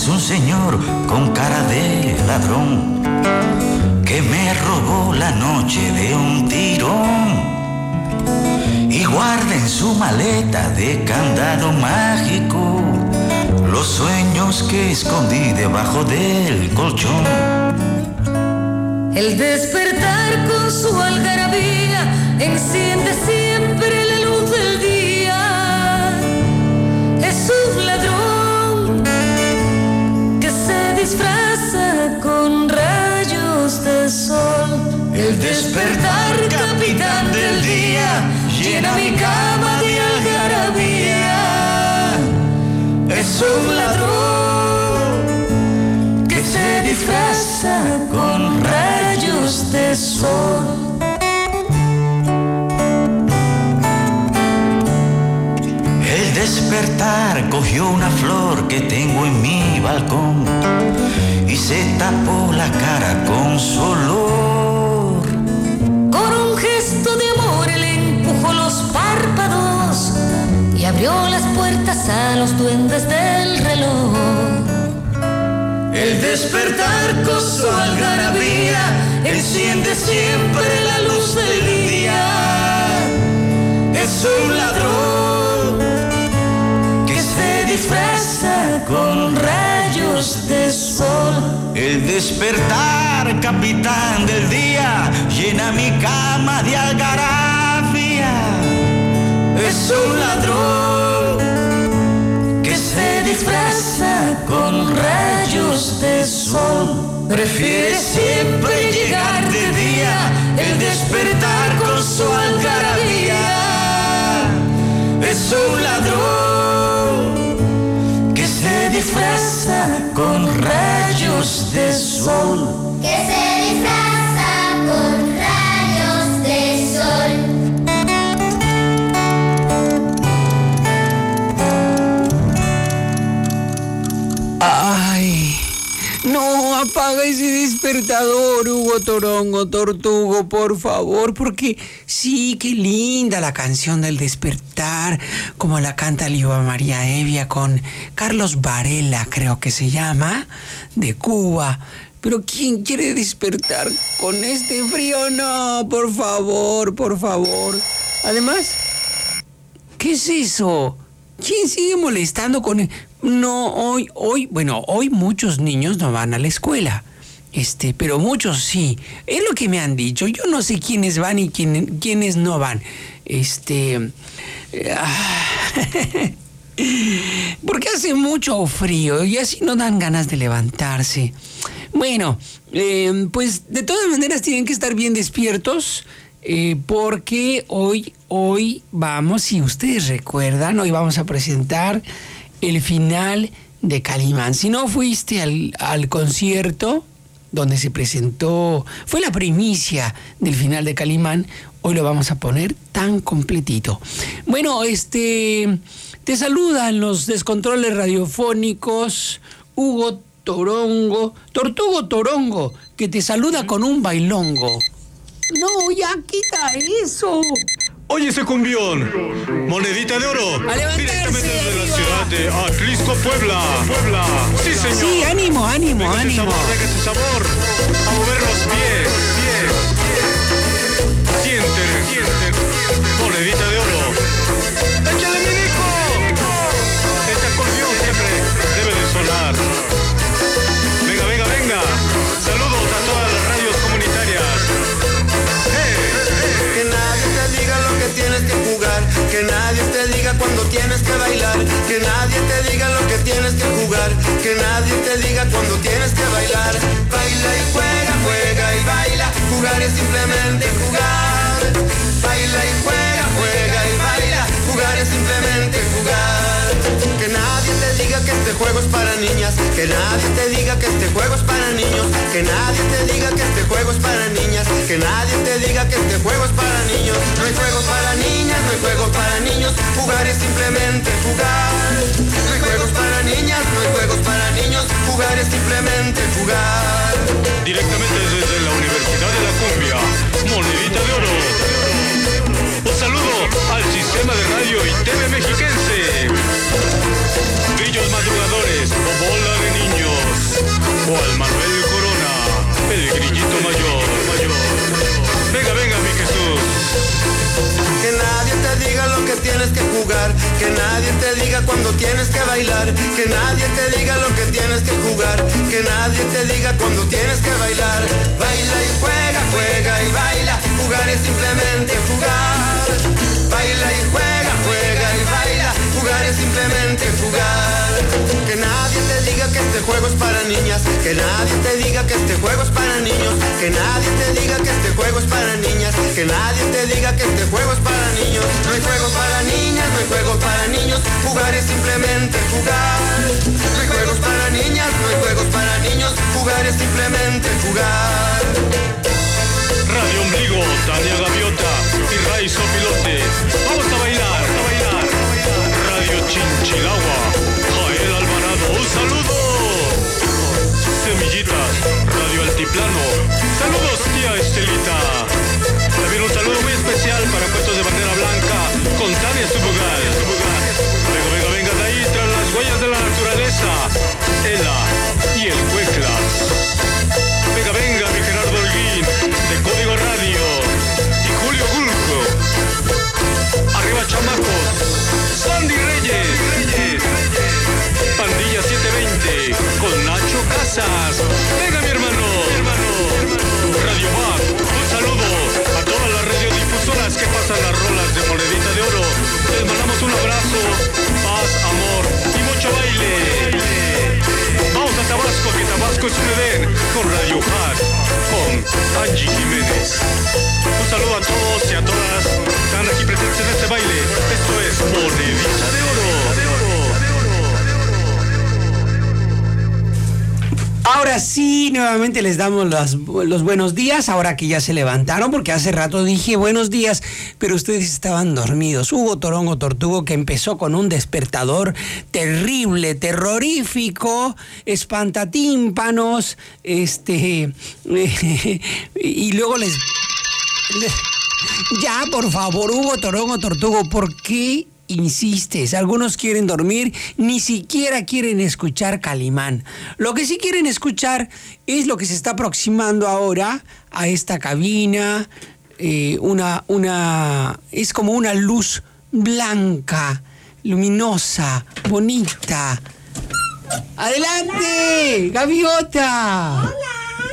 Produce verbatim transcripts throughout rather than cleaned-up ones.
es un señor con cara de ladrón que me robó la noche de un tirón y guarda en su maleta de candado mágico los sueños que escondí debajo del colchón. El despertar con su algarabía enciende siempre la luz del día. Es un ladrón que se disfraza con rayos de sol. El despertar, capitán del día, llena mi cama de algarabía. Es un ladrón que se disfraza con rayos de sol. El despertar cogió una flor que tengo en mi balcón y se tapó la cara con su olor. Con un gesto de amor le empujó los párpados y abrió las puertas a los duendes del reloj. El despertar con su algarabía enciende siempre la luz del día. Es un ladrón que se disfraza con rayos de sol. El despertar, capitán del día, llena mi cama de algarabía. Es un ladrón que se disfraza con rayos de sol. Prefiere siempre llegar de día, el despertar con su algarabía. Es un ladrón que se disfraza con rayos de sol. Que se disfraza con rayos de sol. Ay, no, apaga ese despertador, Hugo Torongo, Tortugo, por favor, porque sí, qué linda la canción del despertar, como la canta Liva María Evia con Carlos Varela, creo que se llama, de Cuba. Pero ¿quién quiere despertar con este frío? No, por favor, por favor. Además, ¿qué es eso? ¿Quién sigue molestando con el... No, hoy, hoy, bueno, hoy muchos niños no van a la escuela, este, pero muchos sí. Es lo que me han dicho. Yo no sé quiénes van y quién, quiénes no van. Este, ah, porque hace mucho frío y así no dan ganas de levantarse. Bueno, eh, pues de todas maneras tienen que estar bien despiertos. Eh, porque hoy, hoy vamos, si ustedes recuerdan, hoy vamos a presentar el final de Calimán. Si no fuiste al, al concierto donde se presentó, fue la primicia del final de Calimán, hoy lo vamos a poner tan completito. Bueno, este, te saludan los descontroles radiofónicos, Hugo Torongo, Tortugo Torongo, que te saluda con un bailongo. No, ya quita eso. Oye ese cumbión, monedita de oro, directamente desde la ciudad de Atlisco, Puebla. Puebla. Sí, señor. Sí, ánimo, ánimo, venga ánimo. Ese sabor, venga ese sabor. A mover los pies, pies. Sienten, sienten. Monedita de oro. ¡Échale, mi hijo! Este acordeón siempre debe de sonar. Venga, venga, venga. Saludos a todas las radios comunitarias. Que nadie te diga lo que tienes que jugar, que nadie te diga cuando tienes que bailar, que nadie te diga lo que tienes que jugar, que nadie te diga cuando tienes que bailar. Baila y juega, juega y baila, jugar es simplemente jugar. Baila y juega, juega y baila, jugar es simplemente jugar. Que nadie te diga que este juego es para niñas, que nadie te diga que este juego es para niños, que nadie te diga que este juego es para niñas, que nadie te diga que este juego es para niños. No hay juegos para niñas, no hay juegos para niños, jugar es simplemente jugar. No hay juegos para niñas, no hay juegos para niños, jugar es simplemente jugar. Directamente desde la Universidad de la Cumbia, monedita de oro. Un saludo al sistema de radio y T V mexiquense. Grillos madrugadores o bola de niños. que nadie te diga cuando tienes que bailar, que nadie te diga lo que tienes que jugar, que nadie te diga cuando tienes que bailar. Baila y juega, juega y baila, jugar es simplemente jugar. Baila y juega, juega y baila, jugar es simplemente jugar. Que nadie te diga que este juego es para niñas, que nadie te diga que este juego es para niños, que nadie te diga que este juego es para niñas, que nadie te diga que este juego es para niños. No hay juegos para niñas, no hay juegos para niños, jugar es simplemente jugar. No hay juegos para niñas, no hay juegos para niños, jugar es simplemente jugar. Radio Ombligo, Tania Gaviota y Raizo Pilote. Vamos a bailar, a bailar. Radio Chinchilagua, Jael Alvarado, un saludo. Semillitas, Radio Altiplano. Saludos, tía Estelita. También un saludo muy especial para Puestos de Bandera Blanca con Tania Subugal. Venga, venga, venga, de ahí tras las huellas de la naturaleza. Ela y el Cueclas. Venga, venga, mi Gerardo Holguín, de Código Radio, y Julio Gulco. Arriba, chamacos. Sandy Reyes. Pandilla setecientos veinte, con Nacho Casas. Venga, mi hermano. Radio Bac, un saludo a todas las radiodifusoras que pasan las rolas de Monedita de Oro. Les mandamos un abrazo, paz, amor y mucho baile. Vamos a Tabasco, que Tabasco es un Edén, con Radio Hack, con Angie Jiménez. Un saludo a todos y a todas que están aquí presentes en este baile. Esto es Monedita de Oro. Ahora sí, nuevamente les damos los, los buenos días, ahora que ya se levantaron, porque hace rato dije buenos días, pero ustedes estaban dormidos. Hugo Torongo Tortugo, que empezó con un despertador terrible, terrorífico, espantatímpanos, este, y luego les, les... Ya, por favor, Hugo Torongo Tortugo, ¿por qué insistes? Algunos quieren dormir, ni siquiera quieren escuchar Calimán. Lo que sí quieren escuchar es lo que se está aproximando ahora a esta cabina. Eh, una, una, es como una luz blanca, luminosa, bonita. ¡Adelante, Hola. Gaviota! ¡Hola!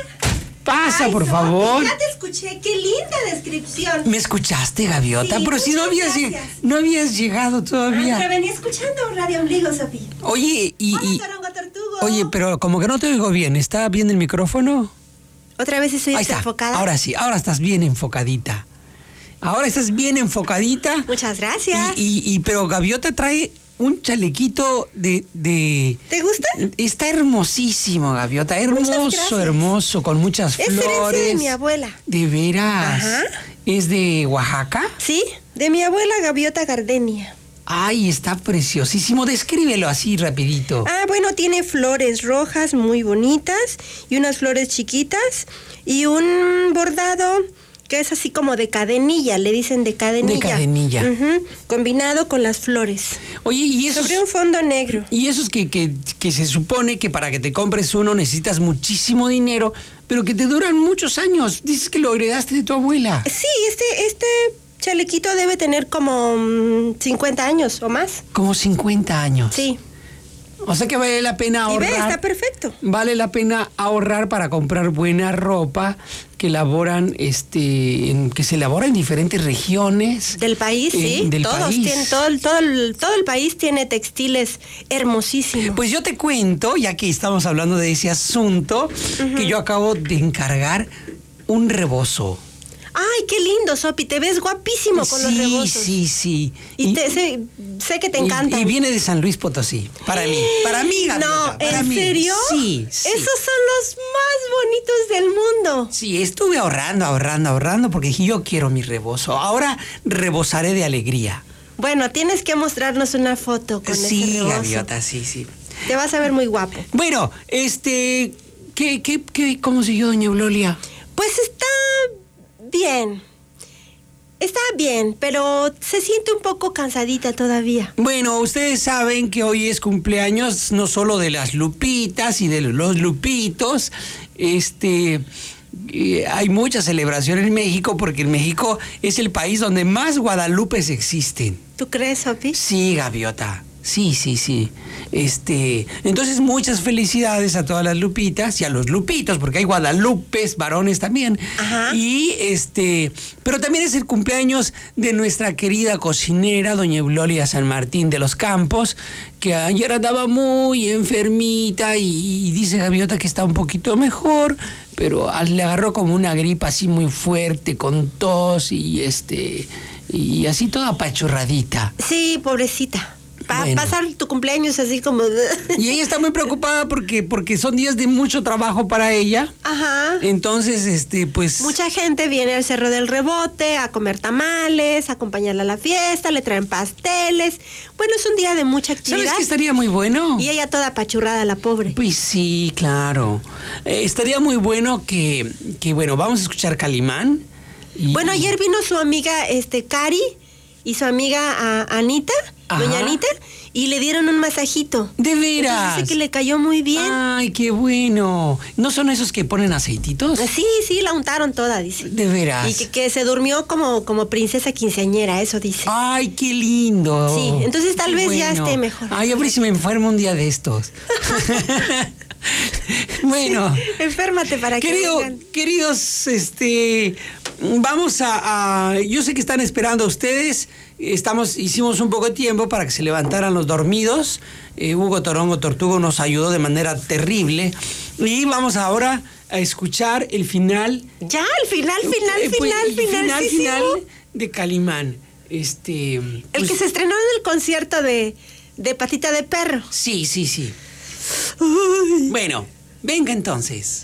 Pasa, Ay, por no, favor. Ya te escuché, qué linda descripción. ¿Me escuchaste, Gaviota? Sí, pero si no habías, gracias. no habías llegado todavía. Ah, pero venía escuchando Radio Ombligo, Sofía. Oye, y... Hola, y Torongo Tortugo. oye, pero como que no te oigo bien. ¿Está bien el micrófono? Otra vez estoy Ahí está. desenfocada. Ahora sí, ahora estás bien enfocadita. Ahora estás bien enfocadita. Muchas gracias. Y, y, y pero Gaviota trae un chalequito de, de... ¿Te gusta? Está hermosísimo, Gaviota. Hermoso, hermoso, con muchas Es flores. herencia de mi abuela. ¿De veras? Ajá. ¿Es de Oaxaca? Sí, de mi abuela Gaviota Gardenia. Ay, está preciosísimo. Descríbelo así rapidito. Ah, bueno, tiene flores rojas muy bonitas y unas flores chiquitas y un bordado que es así como de cadenilla, le dicen de cadenilla. De cadenilla. Uh-huh, combinado con las flores. Oye, y esos... Sobre un fondo negro. Y esos que, que, que se supone que para que te compres uno necesitas muchísimo dinero, pero que te duran muchos años. Dices que lo heredaste de tu abuela. Sí, este, este chalequito debe tener como um, cincuenta años o más. Como cincuenta años. Sí. O sea que vale la pena ahorrar. Y ve, está perfecto. Vale la pena ahorrar para comprar buena ropa que elaboran, este, en, que se elabora en diferentes regiones. Del país, eh, sí. Del Todos país. tienen, todo, el- todo, el, todo el país tiene textiles hermosísimos. Pues yo te cuento, ya que estamos hablando de ese asunto, uh-huh. que yo acabo de encargar un rebozo. Ay, qué lindo, Sopi, te ves guapísimo con sí, los rebozos. Sí, sí, Y, te, sé, sé que te y- encantan. Y viene de San Luis Potosí, para mí, para mí, Gaviota, No, para ¿en mí. serio? Sí, sí. Esos son los más bonitos del mundo. Sí, estuve ahorrando, ahorrando, ahorrando, porque dije, yo quiero mi rebozo. Ahora rebosaré de alegría. Bueno, tienes que mostrarnos una foto con ese Sí, rebozo. Gaviota, sí, sí. Te vas a ver muy guapo. Bueno, este, ¿qué, qué, qué, cómo siguió doña Eulalia? Pues está bien. Está bien, pero se siente un poco cansadita todavía. Bueno, ustedes saben que hoy es cumpleaños no solo de las Lupitas y de los Lupitos, este, eh, hay mucha celebración en México porque en México es el país donde más Guadalupes existen. ¿Tú crees, Sopi? Sí, Gaviota. Sí, sí, sí. Este, entonces muchas felicidades a todas las Lupitas y a los Lupitos, porque hay Guadalupes, varones también. Ajá. Y este, pero también es el cumpleaños de nuestra querida cocinera, doña Eulolia San Martín de los Campos, que ayer andaba muy enfermita y, y dice Gaviota que está un poquito mejor, pero le agarró como una gripa así muy fuerte, con tos y este, y así toda apachurradita. Sí, pobrecita. Para Bueno. pasar tu cumpleaños así como... Y ella está muy preocupada porque, porque son días de mucho trabajo para ella. Ajá. Entonces, este, pues... Mucha gente viene al Cerro del Rebote a comer tamales, a acompañarla a la fiesta, le traen pasteles. Bueno, es un día de mucha actividad. ¿Sabes qué estaría muy bueno? Y ella toda apachurrada, la pobre. Pues sí, claro. Eh, estaría muy bueno que, que, bueno, vamos a escuchar Calimán. Y- Bueno, ayer vino su amiga este Cari y su amiga a, Anita, Ajá. doña Anita, y le dieron un masajito. ¿De Entonces veras? dice que le cayó muy bien. Ay, qué bueno. ¿No son esos que ponen aceititos? Sí, sí, la untaron toda, dice. De veras. Y que, que se durmió como, como princesa quinceañera, eso dice. Ay, qué lindo. Sí, entonces tal Qué vez ya esté mejor. Ay, a ver si me enfermo un día de estos. Bueno. Enférmate para que Querido, vengan. queridos, este, vamos a, a- yo sé que están esperando a ustedes. Estamos, hicimos un poco de tiempo para que se levantaran los dormidos. Eh, Hugo Torongo Tortugo nos ayudó de manera terrible. Y vamos ahora a escuchar el final. Ya, al final, final, eh, pues, final, el final, finalísimo. final de Calimán. Este, El pues, que se estrenó en el concierto de, de Patita de Perro. Sí, sí, sí. Bueno, venga entonces.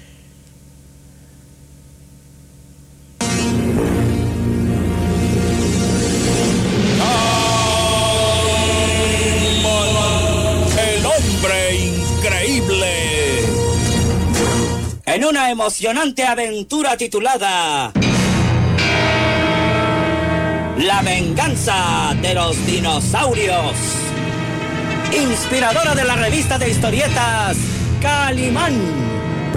El hombre increíble. En una emocionante aventura titulada La venganza de los dinosaurios, inspiradora de la revista de historietas Calimán.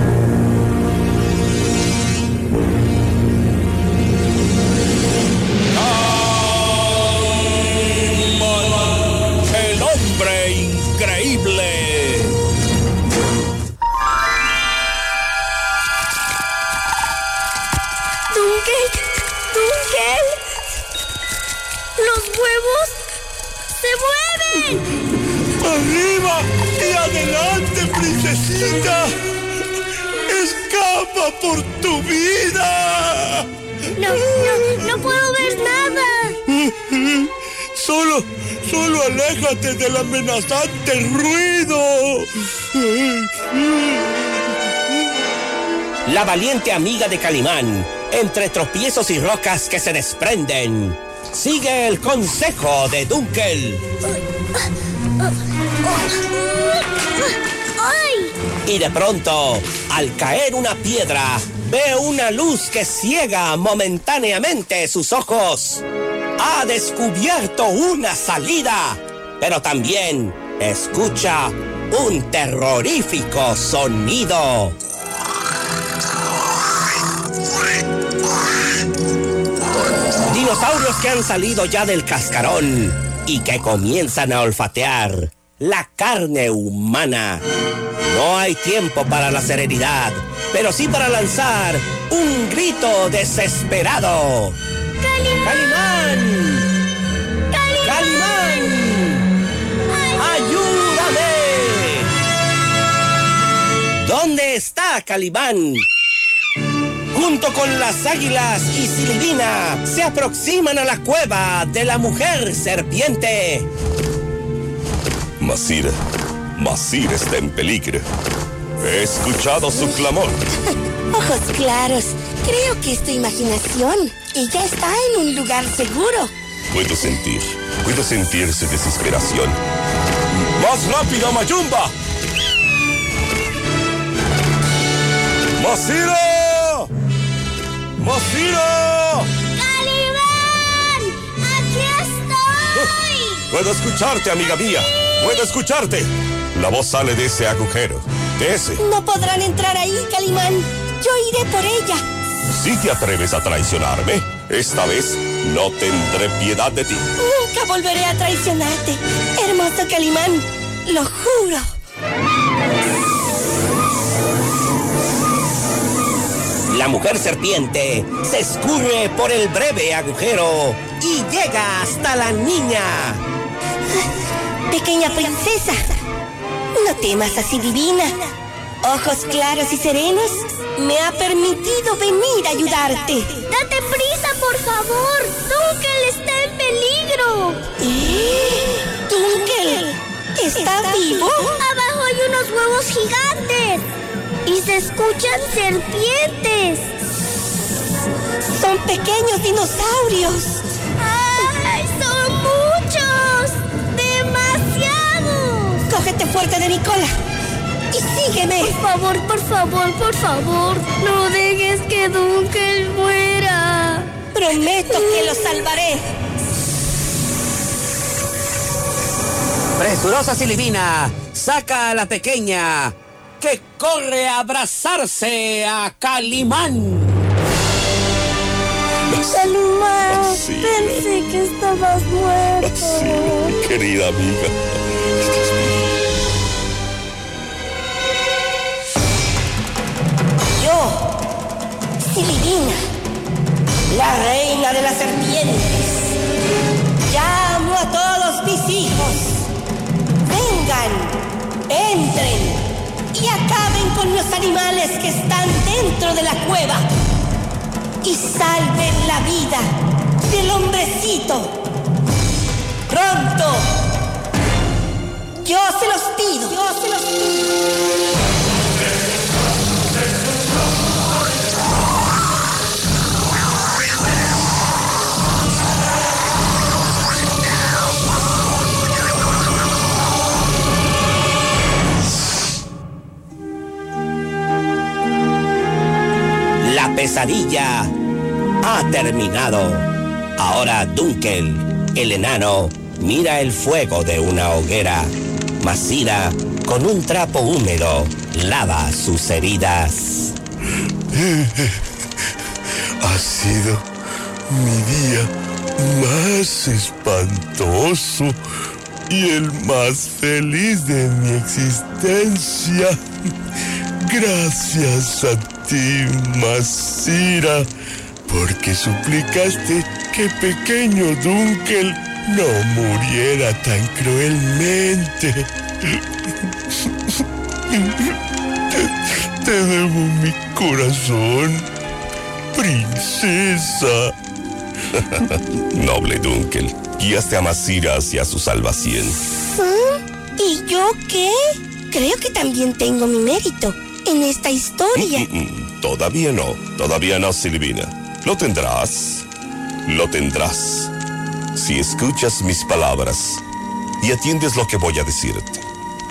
El hombre increíble. Dunkel, Dunkel. Los huevos se mueven. ¡Arriba y adelante, princesita! ¡Escapa por tu vida! No, no, no puedo ver nada. Solo, solo aléjate del amenazante ruido. La valiente amiga de Calimán, entre tropiezos y rocas que se desprenden, sigue el consejo de Dunkel. ¡Ay! Y de pronto, al caer una piedra, ve una luz que ciega momentáneamente sus ojos. Ha descubierto una salida, pero también escucha un terrorífico sonido. Dinosaurios que han salido ya del cascarón y que comienzan a olfatear la carne humana. No hay tiempo para la serenidad, pero sí para lanzar un grito desesperado. ¡Calimán! ¡Calimán! ¡Ayúdame! ¿Dónde está Calimán? Junto con las águilas y Silvina se aproximan a la cueva de la mujer serpiente. Masir, Masir está en peligro. He escuchado su clamor. Ojos claros. Creo que es tu imaginación. Ella está en un lugar seguro. Puedo sentir, puedo sentir su desesperación. ¡Más rápido, Mayumba! ¡Masira! ¡Masira! ¡Calimán! ¡Aquí estoy! Puedo escucharte, amiga mía. Puedo escucharte. La voz sale de ese agujero. De ese. No podrán entrar ahí, Calimán. Yo iré por ella. Si te atreves a traicionarme, esta vez no tendré piedad de ti. Nunca volveré a traicionarte, hermoso Calimán. Lo juro. La mujer serpiente se escurre por el breve agujero y llega hasta la niña. Pequeña princesa, no temas así divina. Ojos claros y serenos me ha permitido venir a ayudarte. ¡Date prisa, por favor! ¡Dunkel está en peligro! ¿Eh? ¿Dunkel está vivo? Abajo hay unos huevos gigantes y se escuchan serpientes. Son pequeños dinosaurios. ¡Ay, son muchos! ¡Demasiados! Cógete fuerte de mi cola y sígueme. Por favor, por favor, por favor, no dejes que Dunkel muera. Prometo que lo salvaré. Presurosa Silivina, saca a la pequeña que corre a abrazarse a Calimán. Calimán, Sí. pensé que estabas muerto. Sí, querida amiga. ¿Estás bien? Yo, Silivina, la reina de las serpientes, llamo a todos mis hijos. Vengan, entren y acaben con los animales que están dentro de la cueva y salven la vida del hombrecito. Pronto. Yo se los pido. Yo se los pido. La pesadilla ha terminado. Ahora Dunkel, el enano, mira el fuego de una hoguera. Masira, con un trapo húmedo, lava sus heridas. Ha sido mi día más espantoso y el más feliz de mi existencia. Gracias a ti, Masira, porque suplicaste que pequeño Dunkel no muriera tan cruelmente. Te, te debo mi corazón, princesa. Noble Dunkel, guíaste a Masira hacia su salvación. ¿Ah? ¿Y yo qué? Creo que también tengo mi mérito en esta historia. Mm, mm, mm. Todavía no, todavía no, Silvina. Lo tendrás, lo tendrás. Si escuchas mis palabras y atiendes lo que voy a decirte.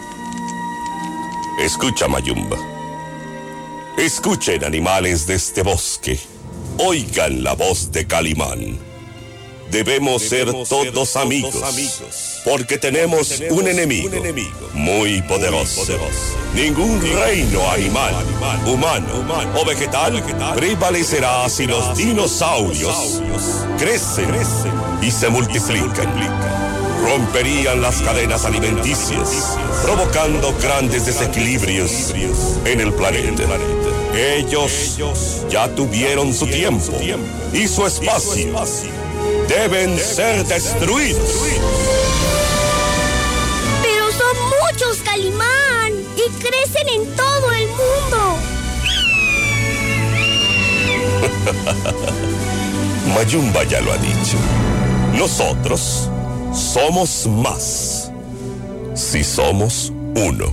Escucha, Mayumba. Escuchen, animales de este bosque. Oigan la voz de Calimán. Debemos, Debemos ser, todos, ser amigos, todos amigos, porque tenemos, porque tenemos un, enemigo, un enemigo muy poderoso. Muy poderoso. Ningún Ningún reino animal, animal humano, humano o vegetal, vegetal prevalecerá si los, los dinosaurios, dinosaurios crecen, crecen y se multiplican. Se multiplican. Romperían las cadenas alimenticias, provocando grandes desequilibrios en el planeta. Ellos ya tuvieron su tiempo y su espacio. Deben ser destruidos. Pero son muchos, Calimán, y crecen en todo el mundo. Mayumba ya lo ha dicho. Nosotros somos más si somos uno.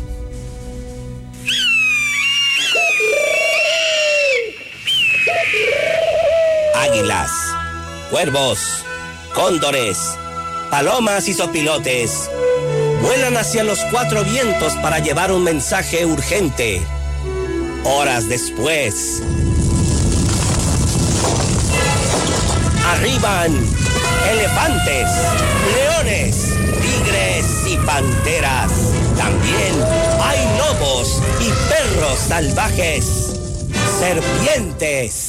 Águilas, cuervos, cóndores, palomas y sopilotes vuelan hacia los cuatro vientos para llevar un mensaje urgente. Horas después, arriban elefantes, leones, tigres y panteras. También hay lobos y perros salvajes. serpientes.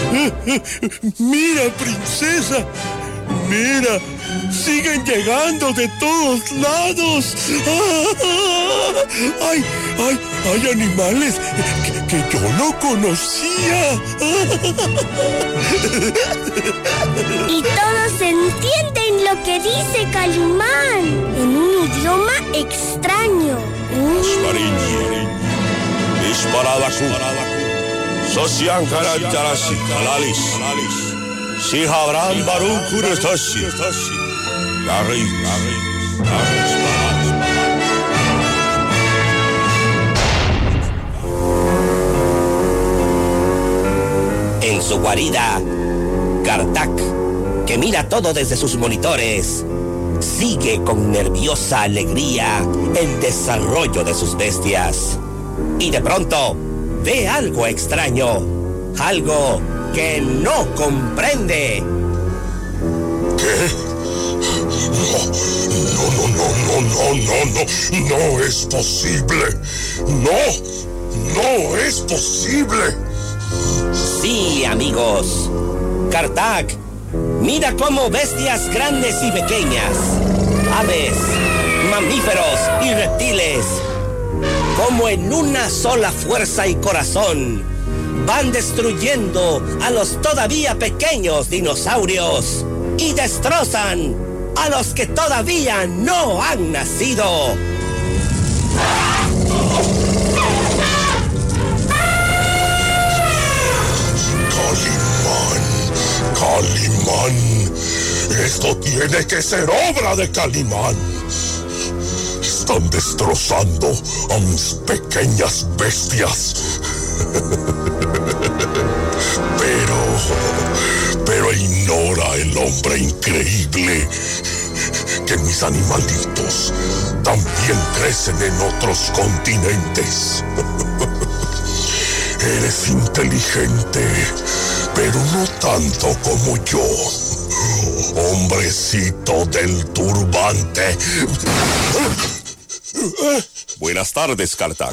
Mira, princesa. Mira, siguen llegando de todos lados. ¡Ay, ay, hay animales que, que yo no conocía! Y todos entienden lo que dice Calimán en un idioma extraño. Si habrán varón kuretashi. La rey, la rey, En su guarida, Kartak, que mira todo desde sus monitores, sigue con nerviosa alegría el desarrollo de sus bestias. Y de pronto, ve algo extraño, algo que no comprende. ¿Qué? No, no, no, no, no, no, no, no es posible. No, no es posible. Sí, amigos. Kartak, mira cómo bestias grandes y pequeñas, aves, mamíferos y reptiles, como en una sola fuerza y corazón, van destruyendo a los todavía pequeños dinosaurios y destrozan a los que todavía no han nacido. Calimán, esto tiene que ser obra de Calimán. Están destrozando a mis pequeñas bestias. Pero, pero ignora el hombre increíble que mis animalitos también crecen en otros continentes. Eres inteligente, pero no tanto como yo. Hombrecito del turbante. Buenas tardes, Kartak.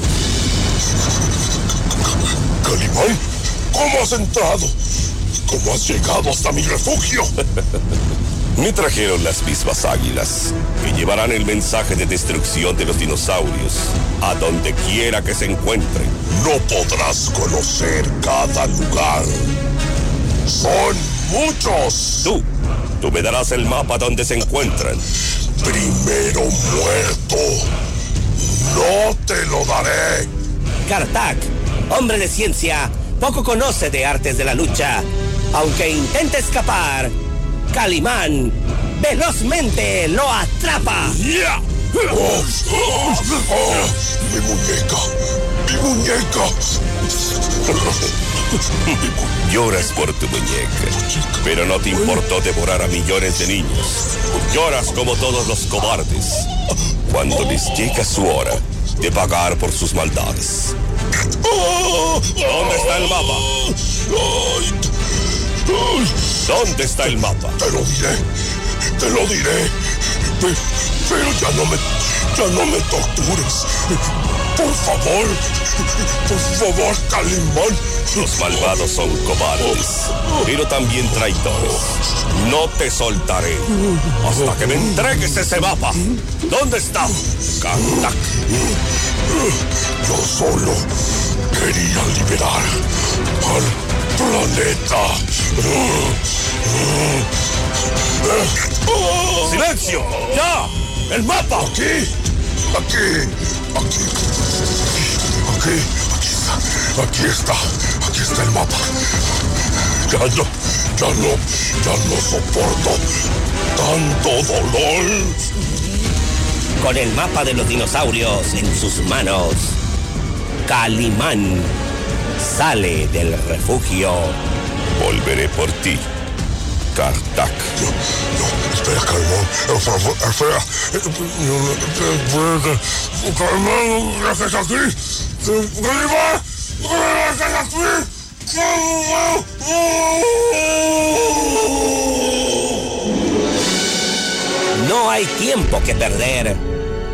Calimán, ¿cómo has entrado? ¿Cómo has llegado hasta mi refugio? Me trajeron las mismas águilas, que llevarán el mensaje de destrucción de los dinosaurios a donde quiera que se encuentren. No podrás conocer cada lugar. Son muchos. Tú, tú me darás el mapa donde se encuentran. Primero muerto. No te lo daré. Kartak, hombre de ciencia, poco conoce de artes de la lucha. Aunque intente escapar, Calimán velozmente lo atrapa. Yeah. Oh, oh, oh, mi muñeca, mi muñeca. Lloras por tu muñeca, pero no te importó devorar a millones de niños. Lloras como todos los cobardes cuando les llega su hora de pagar por sus maldades. ¿Dónde está el mapa? ¿Dónde está el mapa? Te lo diré, te lo diré. Pero ya no me, ya no me tortures. Por favor, por favor, Calimán. Los malvados son cobardes, pero también traidores. No te soltaré hasta que me entregues ese mapa. ¿Dónde está? Kartak. Yo solo quería liberar al planeta. ¡Silencio! ¡Ya! ¡El mapa! Aquí, aquí, aquí, aquí, aquí está, aquí está, aquí está el mapa. Ya no, ya no, ya no soporto tanto dolor. Con el mapa de los dinosaurios en sus manos, Calimán sale del refugio. Volveré por ti, Kartak. No, no, espera, Calimán, espera, Calimán, ¿qué haces aquí? Calimán, ¿qué haces aquí? No hay tiempo que perder.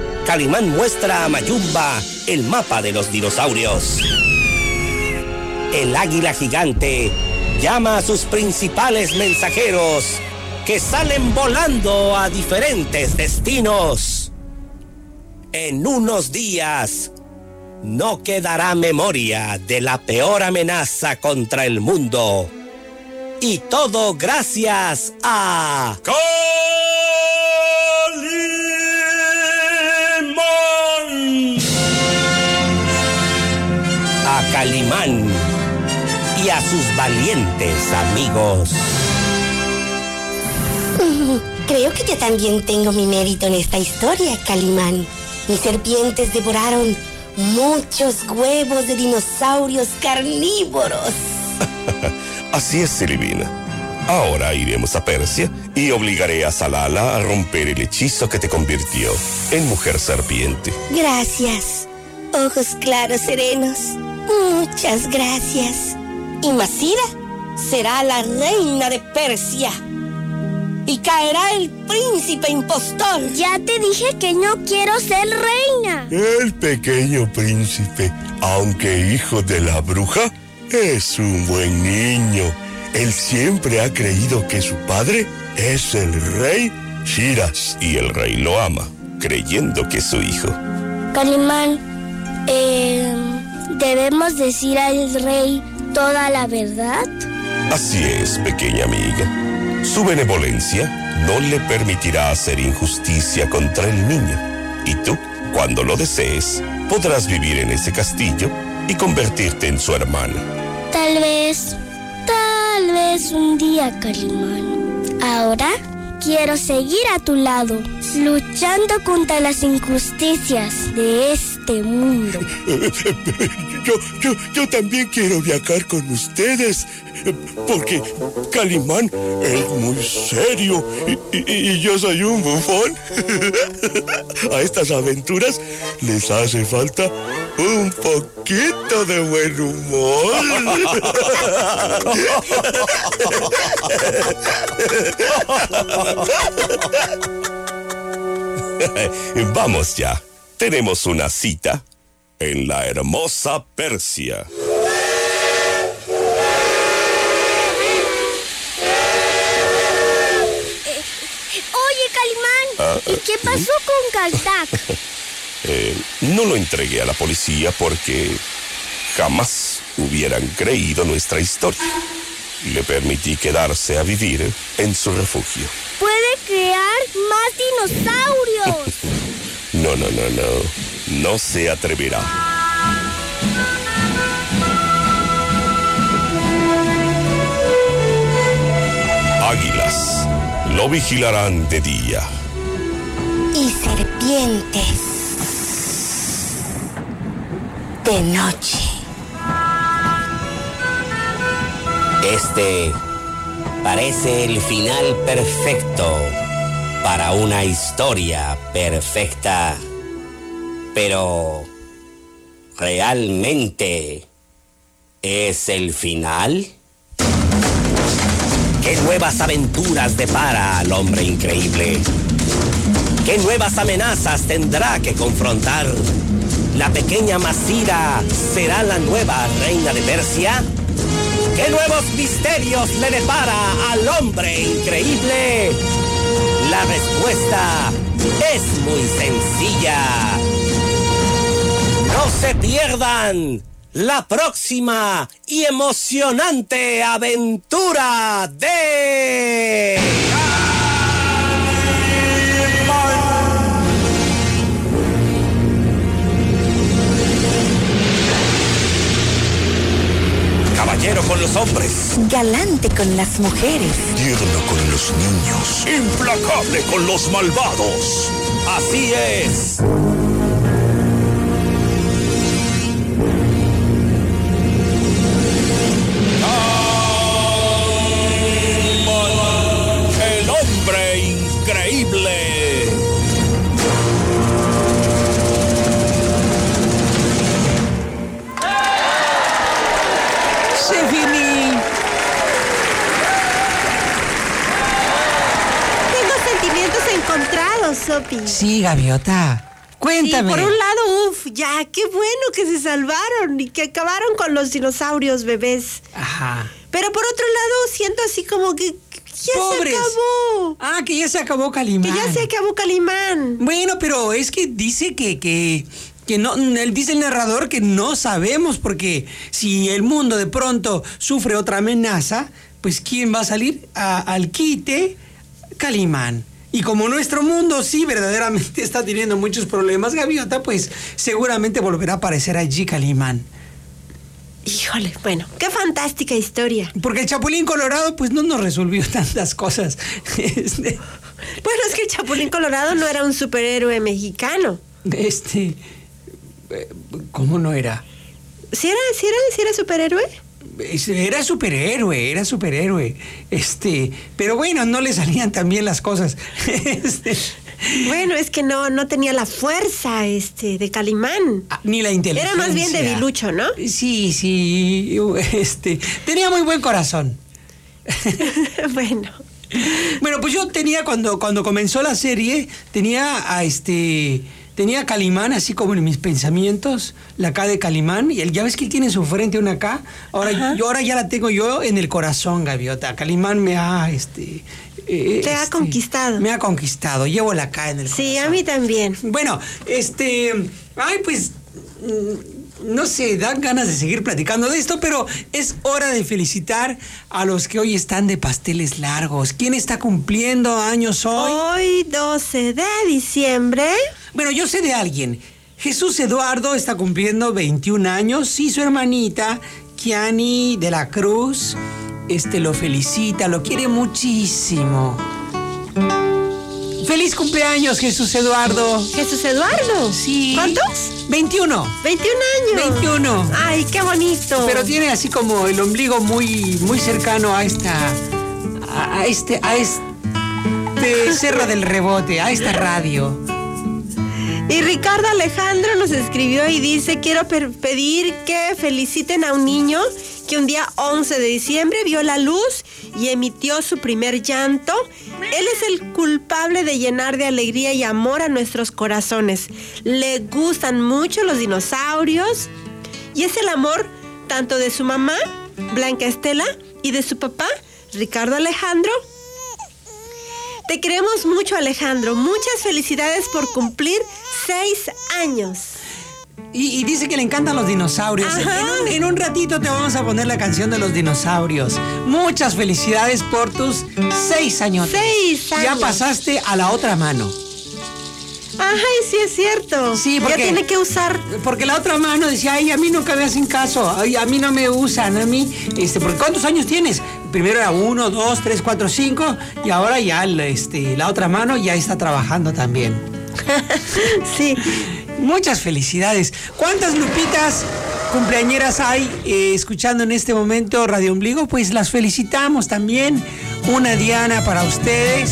Calimán muestra a Mayumba el mapa de los dinosaurios. el águila gigante llama a sus principales mensajeros que salen volando a diferentes destinos. En unos días no quedará memoria de la peor amenaza contra el mundo. Y todo gracias a... ¡Calimán! A Calimán y a sus valientes amigos. Creo que yo también tengo mi mérito en esta historia, Calimán. Mis serpientes devoraron muchos huevos de dinosaurios carnívoros. Así es, Silivina. Ahora iremos a Persia y obligaré a Salala a romper el hechizo que te convirtió en mujer serpiente. Gracias, ojos claros serenos. Muchas gracias. Y Masira será la reina de Persia. Y caerá el príncipe impostor. Ya te dije que no quiero ser reina. El pequeño príncipe, aunque hijo de la bruja, es un buen niño. Él siempre ha creído que su padre es el rey Shiraz. Y el rey lo ama, creyendo que es su hijo. Calimán, eh, ¿debemos decir al rey toda la verdad? Así es, pequeña amiga. Su benevolencia no le permitirá hacer injusticia contra el niño. Y tú, cuando lo desees, podrás vivir en ese castillo y convertirte en su hermana. Tal vez, tal vez un día, Calimán. Ahora quiero seguir a tu lado, luchando contra las injusticias de este mundo. Yo, yo, yo también quiero viajar con ustedes, porque Calimán es muy serio y, y, y yo soy un bufón. A estas aventuras les hace falta un poquito de buen humor. Vamos ya, tenemos una cita en la hermosa Persia. Oye, Calimán, Ah, ¿y qué pasó con Kaltak? eh, no lo entregué a la policía porque jamás hubieran creído nuestra historia. Le permití quedarse a vivir en su refugio. ¡Puede crear más dinosaurios! No, no, no, no. No se atreverá. Águilas lo vigilarán de día. Y serpientes de noche. Este parece el final perfecto para una historia perfecta. Pero, ¿realmente es el final? ¿Qué nuevas aventuras depara al hombre increíble? ¿Qué nuevas amenazas tendrá que confrontar? ¿La pequeña Masira será la nueva reina de Persia? ¿Qué nuevos misterios le depara al hombre increíble? La respuesta es muy sencilla. No se pierdan la próxima y emocionante aventura de... Caballero con los hombres. Galante con las mujeres. Tierno con los niños. Implacable con los malvados. Así es. El hombre increíble. ¡Se finí! Tengo sentimientos encontrados, Sopi. Sí, Gaviota. Cuéntame. Sí, por un lado, uff, ya, qué bueno que se salvaron y que acabaron con los dinosaurios bebés. Ajá. Pero por otro lado, siento así como que ya ¡Pobres! se acabó. Ah, que ya se acabó Calimán. Que ya se acabó Calimán. Bueno, pero es que dice que, que, que no, él dice el narrador que no sabemos, porque si el mundo de pronto sufre otra amenaza, pues ¿quién va a salir? A, al quite, Calimán. Y como nuestro mundo sí verdaderamente está teniendo muchos problemas, Gaviota, pues seguramente volverá a aparecer allí Calimán. Híjole, bueno, qué fantástica historia. Porque el Chapulín Colorado pues no nos resolvió tantas cosas. Este, bueno, es que el Chapulín Colorado no era un superhéroe mexicano. Este, ¿cómo no era? ¿Sí era, sí era, sí era superhéroe? Era superhéroe, era superhéroe. Este, pero bueno, no le salían tan bien las cosas. Este, bueno, es que no, no tenía la fuerza este, de Calimán. Ah, ni la inteligencia. Era más bien debilucho, ¿no? Sí, sí. Este, tenía muy buen corazón. Bueno. Bueno, pues yo tenía, cuando, cuando comenzó la serie, tenía a este. Tenía a Calimán así como en mis pensamientos, la K de Calimán, y él, ya ves que él tiene en su frente una K, ahora, yo, ahora ya la tengo yo en el corazón, Gaviota. Calimán me ha, este... Eh, Te este, ha conquistado. Me ha conquistado, llevo la K en el corazón. Sí, a mí también. Bueno, este... Ay, pues... No sé, dan ganas de seguir platicando de esto, pero es hora de felicitar a los que hoy están de pasteles largos. ¿Quién está cumpliendo años hoy? Hoy, doce de diciembre. Bueno, yo sé de alguien. Jesús Eduardo está cumpliendo veintiún años y su hermanita, Kiani de la Cruz, este, lo felicita, lo quiere muchísimo. ¡Feliz cumpleaños, Jesús Eduardo! ¿Jesús Eduardo? Sí. ¿Cuántos? veintiuno. veintiún años. veintiuno. Ay, qué bonito. Pero tiene así como el ombligo muy, muy cercano a esta... A, a este... A este Cerro del Rebote, a esta radio. Y Ricardo Alejandro nos escribió y dice: quiero pedir que feliciten a un niño que un día once de diciembre vio la luz y emitió su primer llanto. Él es el culpable de llenar de alegría y amor a nuestros corazones. Le gustan mucho los dinosaurios y es el amor tanto de su mamá, Blanca Estela, y de su papá, Ricardo Alejandro. Te queremos mucho, Alejandro. Muchas felicidades por cumplir seis años. Y, y dice que le encantan los dinosaurios. En un, en un ratito te vamos a poner la canción de los dinosaurios. Muchas felicidades por tus seis años. Seis años. Ya pasaste a la otra mano. Ay, sí es cierto. Sí, porque ya tiene que usar. Porque la otra mano decía, ay, a mí nunca me hacen caso, ay, a mí no me usan, a mí, este, porque ¿cuántos años tienes? Primero era uno, dos, tres, cuatro, cinco, y ahora ya, este, la otra mano ya está trabajando también. Sí. Muchas felicidades. ¿Cuántas Lupitas cumpleañeras hay eh, escuchando en este momento Radio Ombligo? Pues las felicitamos también. Una Diana para ustedes.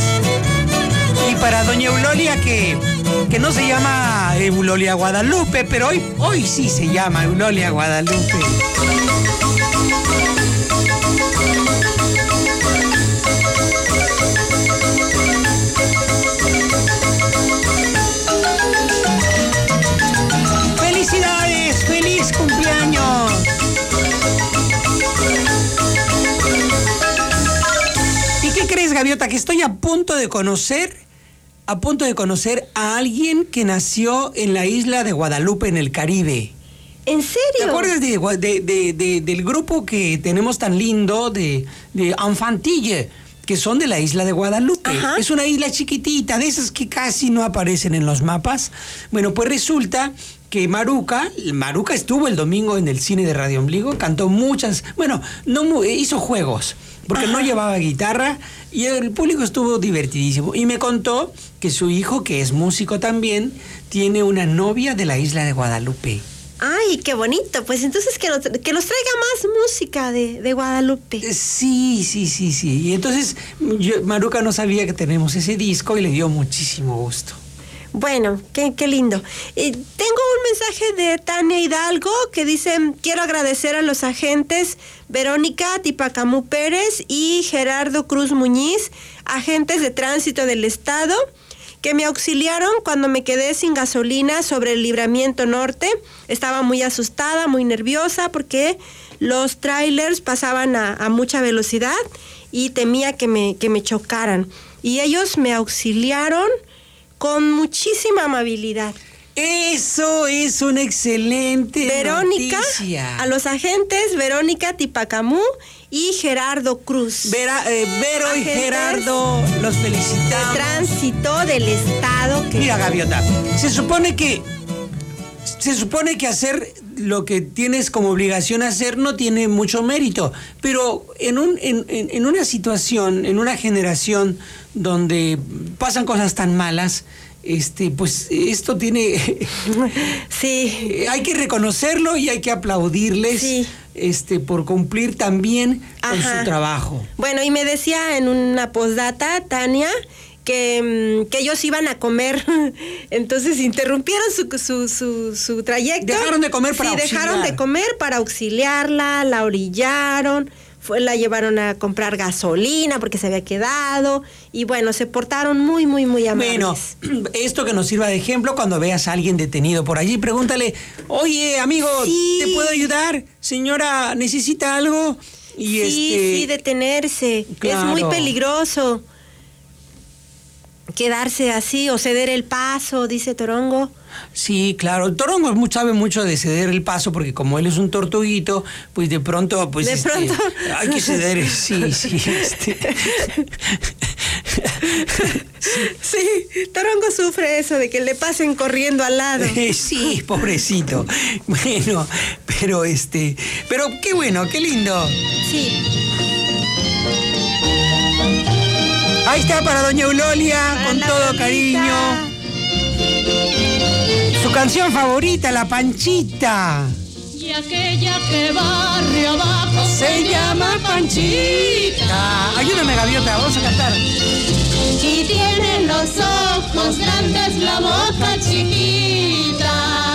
Y para doña Eulolia, que, que no se llama Eulolia Guadalupe, pero hoy, hoy sí se llama Eulolia Guadalupe. ¡Felicidades! ¡Feliz cumpleaños! ¿Y qué crees, Gaviota? Que estoy a punto de conocer... a punto de conocer a alguien que nació en la isla de Guadalupe, en el Caribe. ¿En serio? ¿Te acuerdas de, de, de, de, del grupo que tenemos tan lindo de, de Enfantille, que son de la isla de Guadalupe? Ajá. Es una isla chiquitita, de esas que casi no aparecen en los mapas. Bueno, pues resulta que Maruca, Maruca estuvo el domingo en el cine de Radio Ombligo, cantó muchas, bueno, no hizo juegos, porque Ajá. no llevaba guitarra y el público estuvo divertidísimo. Y me contó que su hijo, que es músico también, tiene una novia de la isla de Guadalupe. Ay, qué bonito. Pues entonces que nos, que nos traiga más música de, de Guadalupe. Sí, sí, sí, sí. Y entonces yo, Maruca no sabía que tenemos ese disco y le dio muchísimo gusto. Bueno, qué, qué lindo. Eh, tengo un mensaje de Tania Hidalgo que dice: quiero agradecer a los agentes Verónica Tipacamú Pérez y Gerardo Cruz Muñiz, agentes de tránsito del estado, que me auxiliaron cuando me quedé sin gasolina sobre el Libramiento Norte. Estaba muy asustada, muy nerviosa porque los trailers pasaban a, a mucha velocidad y temía que me, que me chocaran. Y ellos me auxiliaron con muchísima amabilidad. Eso es una excelente Verónica, noticia. A los agentes Verónica Tipacamú y Gerardo Cruz. Vera, eh, Vero agentes y Gerardo, los felicitamos. De tránsito del estado. Que... Mira, Gaviota, se supone que se supone que hacer lo que tienes como obligación hacer no tiene mucho mérito, pero en un en, en, en una situación, en una generación donde pasan cosas tan malas, este, pues esto tiene... Sí. Hay que reconocerlo y hay que aplaudirles, sí, este, por cumplir también con Ajá. su trabajo. Bueno, y me decía en una postdata, Tania, que, que ellos iban a comer, entonces interrumpieron su, su, su, su trayecto. Dejaron de comer para sí, auxiliar. dejaron de comer para auxiliarla, la orillaron, fue, la llevaron a comprar gasolina porque se había quedado, y bueno, se portaron muy, muy, muy amables. Bueno, esto que nos sirva de ejemplo cuando veas a alguien detenido por allí, pregúntale, oye, amigo, sí. ¿te puedo ayudar? Señora, ¿necesita algo? Y sí, este... sí, detenerse, claro. Es muy peligroso quedarse así o ceder el paso, dice Torongo. Sí, claro. Torongo sabe mucho de ceder el paso porque como él es un tortuguito, pues de pronto, pues de este, pronto hay que ceder. Sí, sí. Este. Sí, Torongo sufre eso de que le pasen corriendo al lado. Sí, pobrecito. Bueno, pero este, pero qué bueno, qué lindo. Sí. Ahí está para doña Eulolia, para con todo bonita. Cariño. Su canción favorita, La Panchita. Y aquella que barrio abajo se llama Panchita. Ayúdame, Gaviota, vamos a cantar. Y tiene los ojos grandes, la boca chiquita.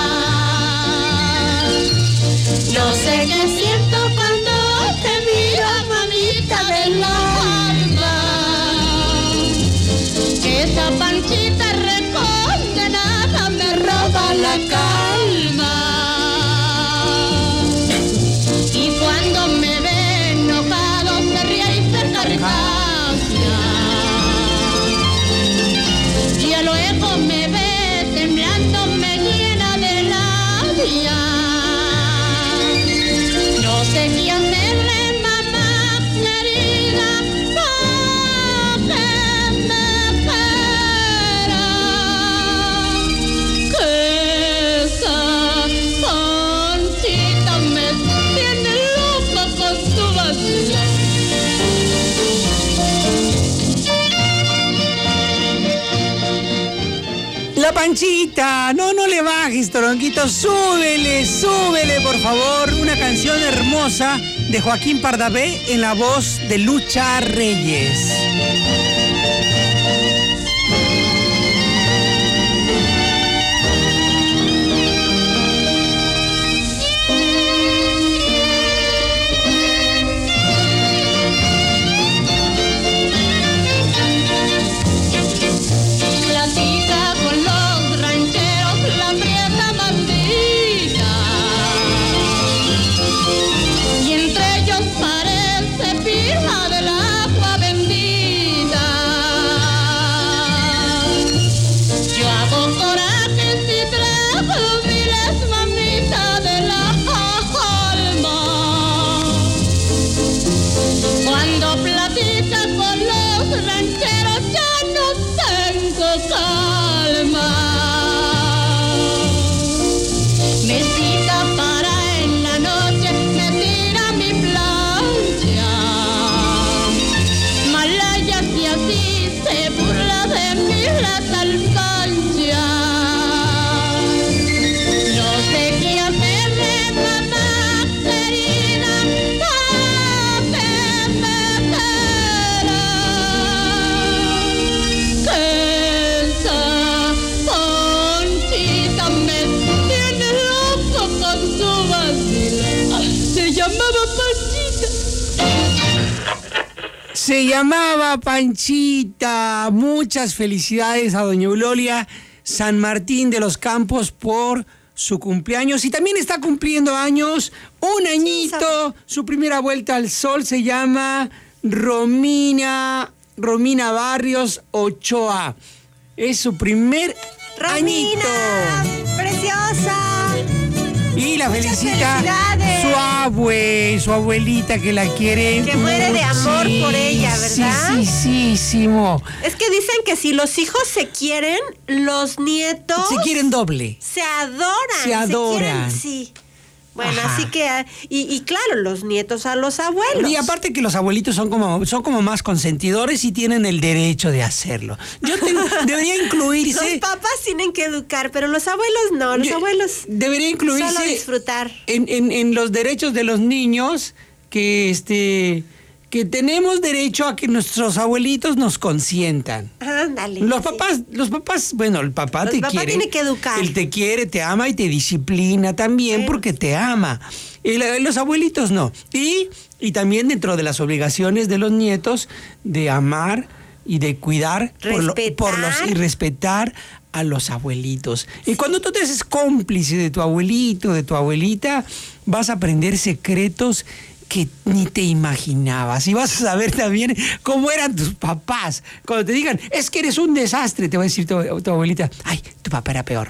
No sé qué siento cuando te miro, mamita del alma. Esa Panchita recondenada me roba la calma. Y cuando me ve enojado se ríe y se carcajea. Y luego me ve temblando, me llena de labia. No sé qué hacerle, mamá querida, pa' que me quiera. Que esa Panchita me tiene loca con su vacila. La Panchita, no, no le bajes, Toronguito, súbele, súbele, por favor. Una canción hermosa de Joaquín Pardavé en la voz de Lucha Reyes. Se llamaba Panchita. Muchas felicidades a doña Eulolia San Martín de los Campos por su cumpleaños. Y también está cumpliendo años, un añito, su primera vuelta al sol. Se llama Romina, Romina Barrios Ochoa. Es su primer Romina, añito. ¡Preciosa! Y la felicita su abue, su abuelita que la quiere. Que muere de amor por ella, ¿verdad? Sí, sí, sí. Es que dicen que si los hijos se quieren, los nietos... Se quieren doble. Se adoran. Se adoran. Se quieren, sí. Bueno, Ajá. así que... Y, y claro, los nietos a los abuelos. Y aparte que los abuelitos son como, son como más consentidores y tienen el derecho de hacerlo. Yo tengo, debería incluirse... Los papás tienen que educar, pero los abuelos no. Los yo, abuelos... Debería incluirse... Solo disfrutar. En, en, en los derechos de los niños que este... que tenemos derecho a que nuestros abuelitos nos consientan. Ándale. Los sí. papás, los papás, bueno, el papá Los te papá quiere. tiene que educar. Él te quiere, te ama y te disciplina también Sí. porque te ama. Y la- los abuelitos no. Y, y también dentro de las obligaciones de los nietos de amar y de cuidar por, lo- por los y respetar a los abuelitos. Y cuando tú te haces cómplice de tu abuelito, de tu abuelita, vas a aprender secretos que ni te imaginabas. Y vas a saber también cómo eran tus papás. Cuando te digan, es que eres un desastre, te va a decir tu, tu abuelita, ay, tu papá era peor.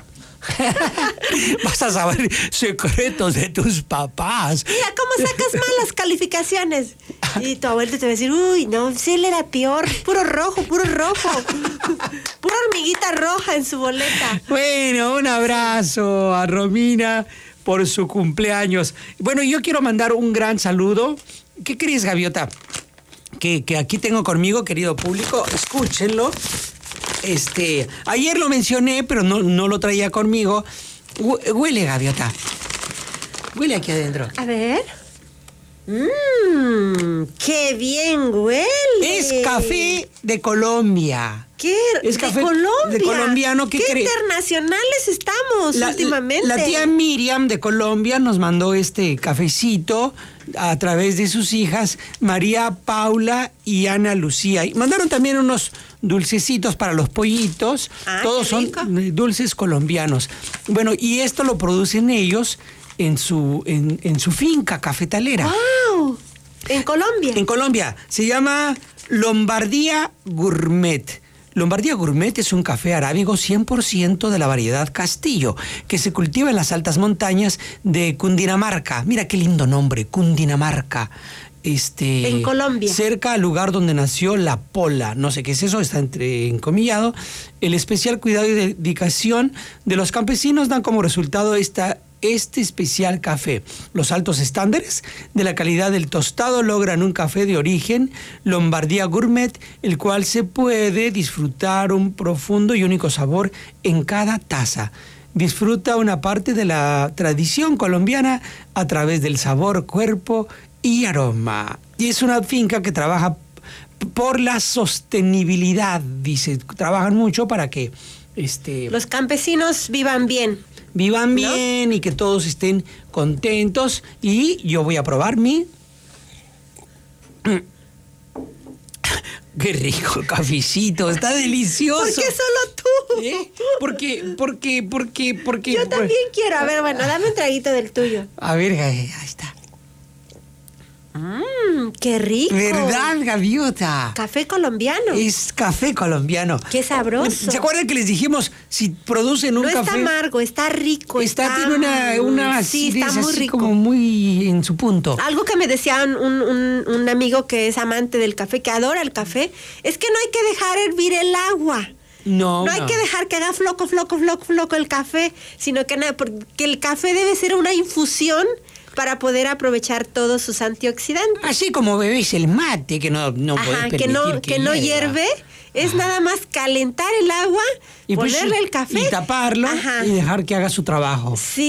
Vas a saber secretos de tus papás. Mira, ¿cómo sacas malas calificaciones? Y tu abuelita te va a decir, uy, no, sí, él era peor. Puro rojo, puro rojo. Pura hormiguita roja en su boleta. Bueno, un abrazo a Romina por su cumpleaños. Bueno, yo quiero mandar un gran saludo. ¿Qué crees, Gaviota? Que, que aquí tengo conmigo, querido público, escúchenlo. Este, ayer lo mencioné, pero no, no lo traía conmigo. Hue- Huele, Gaviota. Huele aquí adentro. A ver. Mmm, qué bien huele. Es café de Colombia. ¿Qué? Es de café Colombia. de colombiano, ¿qué ¿Qué cree? internacionales estamos La, últimamente? la tía Miriam de Colombia nos mandó este cafecito a través de sus hijas María Paula y Ana Lucía. Y mandaron también unos dulcecitos para los pollitos. Ah, Todos qué son rico. dulces colombianos. Bueno, y esto lo producen ellos en su, en, en su finca cafetalera. ¡Wow! En Colombia. En Colombia. Se llama Lombardía Gourmet. Lombardía Gourmet es un café arábigo cien por ciento de la variedad Castillo, que se cultiva en las altas montañas de Cundinamarca. Mira qué lindo nombre, Cundinamarca. Este, En Colombia. Cerca al lugar donde nació la pola. No sé qué es eso, está entre encomillado. El especial cuidado y dedicación de los campesinos dan como resultado esta este especial café. Los altos estándares de la calidad del tostado logran un café de origen Lombardía Gourmet, el cual se puede disfrutar un profundo y único sabor en cada taza. Disfruta una parte de la tradición colombiana a través del sabor, cuerpo y aroma. Y es una finca que trabaja por la sostenibilidad, dice. Trabajan mucho para que este, los campesinos vivan bien. Vivan bien, ¿no? Y que todos estén contentos. Y yo voy a probar mi... Qué rico el cafecito, está delicioso. ¿Por qué solo tú? ¿Eh? Porque, porque, porque, porque... Yo también quiero. A ver, bueno, dame un traguito del tuyo. A ver, ahí está. Mmm, qué rico. ¿Verdad, Gaviota? Café colombiano. Es café colombiano. Qué sabroso. ¿Se acuerdan que les dijimos si producen un no café? está amargo, está rico. Está, Está, tiene una, una sí, acidez está muy así rico. como muy en su punto. Algo que me decía un, un, un amigo que es amante del café, que adora el café, es que no hay que dejar hervir el agua. No, No hay no. que dejar que haga floco, floco, floco, floco el café, sino que, na- porque el café debe ser una infusión para poder aprovechar todos sus antioxidantes. Así como bebés el mate, que no, no puedes Ajá, que permitir no, que, que no hierva. hierve, es nada más calentar el agua, Y pues ponerle sí, el café. y taparlo Ajá. y dejar que haga su trabajo. Sí,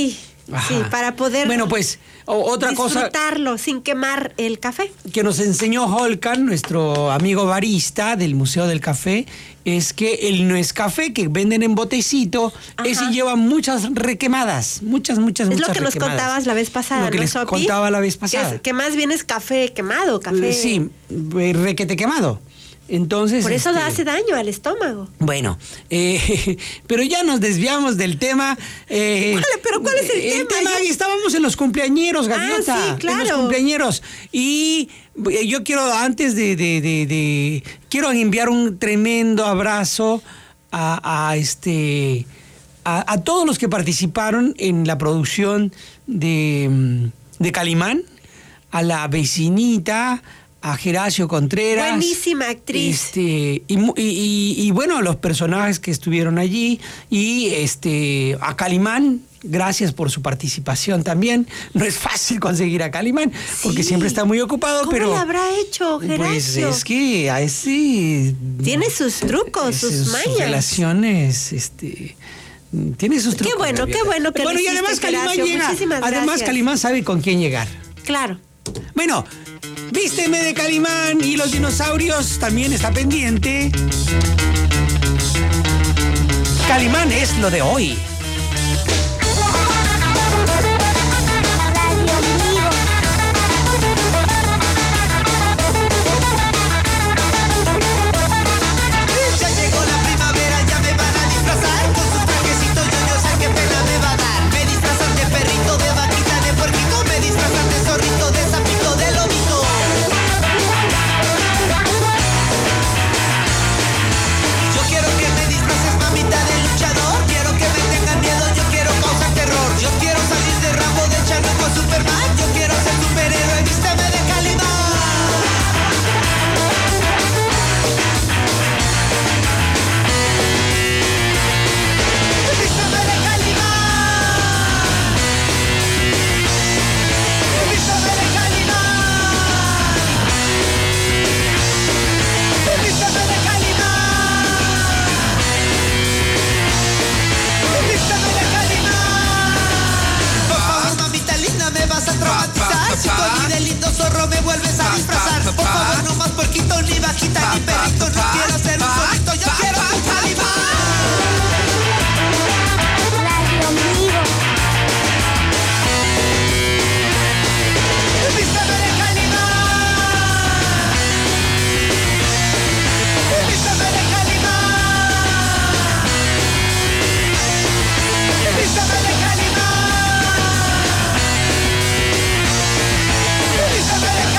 Ajá. Sí, para poder Bueno, pues, o- otra cosa disfrutarlo sin quemar el café. que nos enseñó Holkan, nuestro amigo barista del Museo del Café, es que el Nescafé que venden en botecito, Ajá. ese lleva muchas requemadas, muchas, muchas, Es muchas lo que nos requemadas. contabas la vez pasada, Lo que ¿no, les Sopi? contaba la vez Que, pasada. es- que más bien es café quemado, café. Sí, eh, requete quemado. Entonces, Por eso este, hace daño al estómago. Bueno, eh, pero ya nos desviamos del tema. eh, ¿Cuál- pero cuál es el El tema? tema, estábamos en los cumpleañeros, Gaviota. Ah, sí, En claro. los cumpleañeros. Y eh, yo quiero, antes de, de, de, de- quiero enviar un tremendo abrazo a, a este a, a todos los que participaron en la producción de, mm, de Calimán, a la vecinita, a Geracio Contreras. Buenísima actriz. Este, y, mu- y- y- y bueno, los personajes que estuvieron allí. Y este a Calimán, gracias por su participación también. No es fácil conseguir a Calimán, porque Sí. siempre está muy ocupado, ¿Cómo pero. lo habrá hecho, Geracio? Pues es que a ese. Tiene sus trucos, sus sus mañas. relaciones, este. Tiene sus Qué trucos. bueno, Gaviota. qué bueno que lo Bueno, y hiciste, además Calimán Geracio. llega. Muchísimas Además, gracias. Calimán sabe con quién llegar. Claro. Bueno, vísteme de Calimán y los dinosaurios también está pendiente. Calimán es lo de hoy. Ya llegó la primavera, ya me van a disfrazar. Con sus trajecitos yo no sé qué pena me va a dar. Me disfrazan de perrito, de vaquita, de puerquito. Me disfrazan de zorrito, de sapito, de lobito. Yo quiero que me disfraces, mamita, de luchador. Quiero que me tengan miedo, yo quiero causar terror. Yo quiero salir de Rambo, de Charlo con Superman. Yo quiero ser superhéroe, vísteme de Calimán. Vísteme de Calimán. Vísteme de Calimán. Vísteme de Calimán. Vísteme de Calimán. Por favor, mamita linda, me vas a traumatizar. Si con mi de lindo zorro me vuelves a disfrazar. Por favor, no más puerquito, ni vaquita, ni perrito. No quiero ser un zorrito, yo quiero un Calimán. Radio Ombligo. Vísteme de Calimán. Vísteme de Calimán. Vísteme de Calimán. Vísteme de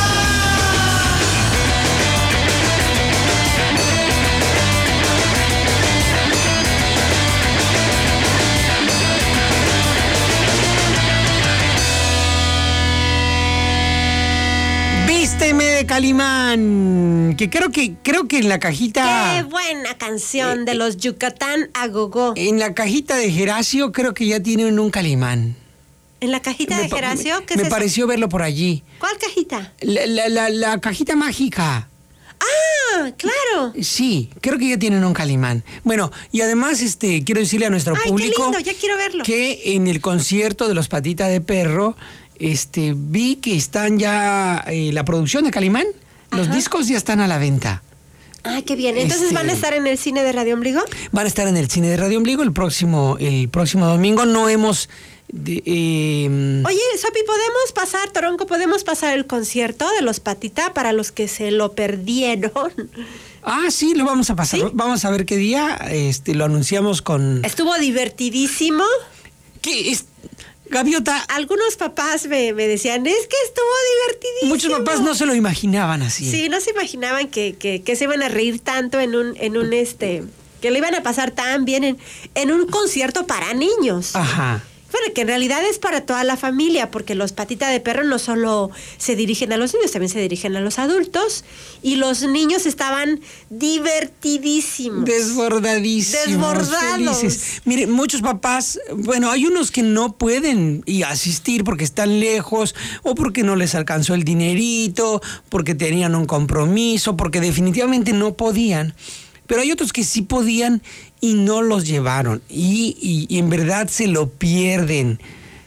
Vísteme de Calimán. Que creo que creo que en la cajita. Qué buena canción de los Yucatán a Gogó. En la cajita de Geracio creo que ya tienen un Calimán. En la cajita Me de pa- Geracio, ¿qué Me es eso? pareció verlo por allí. ¿Cuál cajita? La, la- la- la cajita mágica. Ah, claro. Sí, creo que ya tienen un Calimán. Bueno, y además este quiero decirle a nuestro Ay, qué público lindo, ya quiero verlo. que en el concierto de los Patitas de Perro este vi que están ya eh, la producción de Calimán, los Ajá. discos ya están a la venta. Ah, qué bien. Entonces Este- van a estar en el cine de Radio Ombligo. Van a estar en el cine de Radio Ombligo el próximo el próximo domingo. No hemos de, eh, Oye, Sopi, ¿podemos pasar, Toronco, podemos pasar el concierto de los Patita para los que se lo perdieron? Ah, sí, lo vamos a pasar. ¿Sí? Vamos a ver qué día. Este, lo anunciamos con. Estuvo divertidísimo. ¿Qué es? Gaviota. Algunos papás me, me decían, es que estuvo divertidísimo. Muchos papás no se lo imaginaban así. Sí, no se imaginaban que, que, que se iban a reír tanto en un, en un este, que le iban a pasar tan bien en, en un concierto para niños. Ajá. Bueno, que en realidad es para toda la familia, porque los Patita de Perro no solo se dirigen a los niños, también se dirigen a los adultos. Y los niños estaban divertidísimos. Desbordadísimos. Desbordados. Felices. Mire, muchos papás, bueno, hay unos que no pueden y asistir porque están lejos, o porque no les alcanzó el dinerito, porque tenían un compromiso, porque definitivamente no podían. Pero hay otros que sí podían y no los llevaron. Y, y- y en verdad se lo pierden.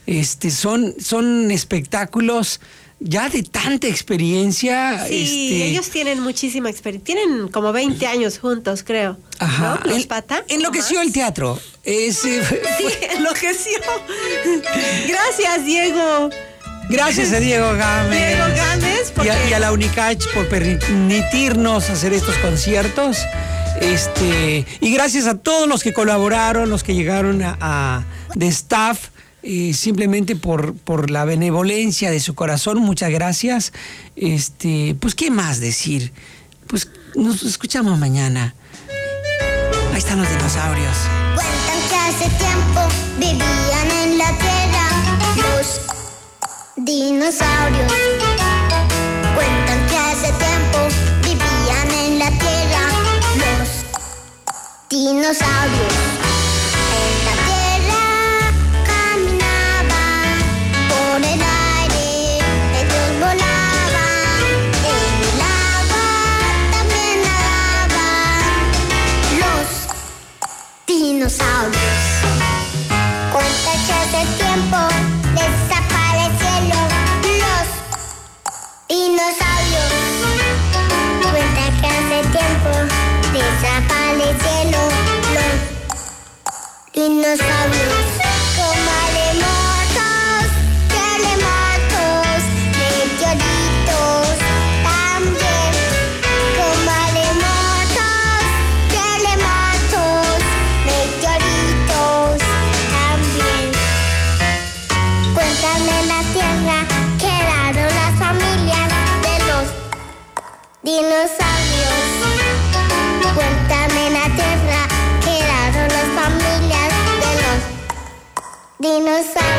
Este, son, son espectáculos ya de tanta experiencia. Sí, este, ellos tienen muchísima experiencia. Tienen como veinte años juntos, creo. Ajá. ¿No? ¿Los En- Pata? enloqueció el teatro. Es, eh, Sí, enloqueció. Gracias, Diego. Gracias a Diego Gámez. Diego Gámez, Y porque... a, y a la Unicach por permitirnos hacer estos conciertos. Este, y gracias a todos los que colaboraron, los que llegaron a, a- de staff, eh, simplemente por, por la benevolencia de su corazón. Muchas gracias. Este, pues, ¿qué más decir? Pues nos escuchamos mañana. Ahí están los dinosaurios. Cuentan que hace tiempo vivían en la tierra los dinosaurios. Cuentan que hace tiempo vivían en la tierra los dinosaurios. En la tierra caminaban, por el aire ellos volaban, en el agua también nadaban los dinosaurios. Cuenta que hace tiempo desaparecieron los dinosaurios. Cuenta que hace tiempo desaparecieron los dinosaurios. Como aremotos, terremotos, meteoritos también. Como aremotos, terremotos, meteoritos también. Cuéntame en la tierra quedaron las familias de los dinosaurios. Cuéntame en la tierra quedaron las familias de los dinosaurios.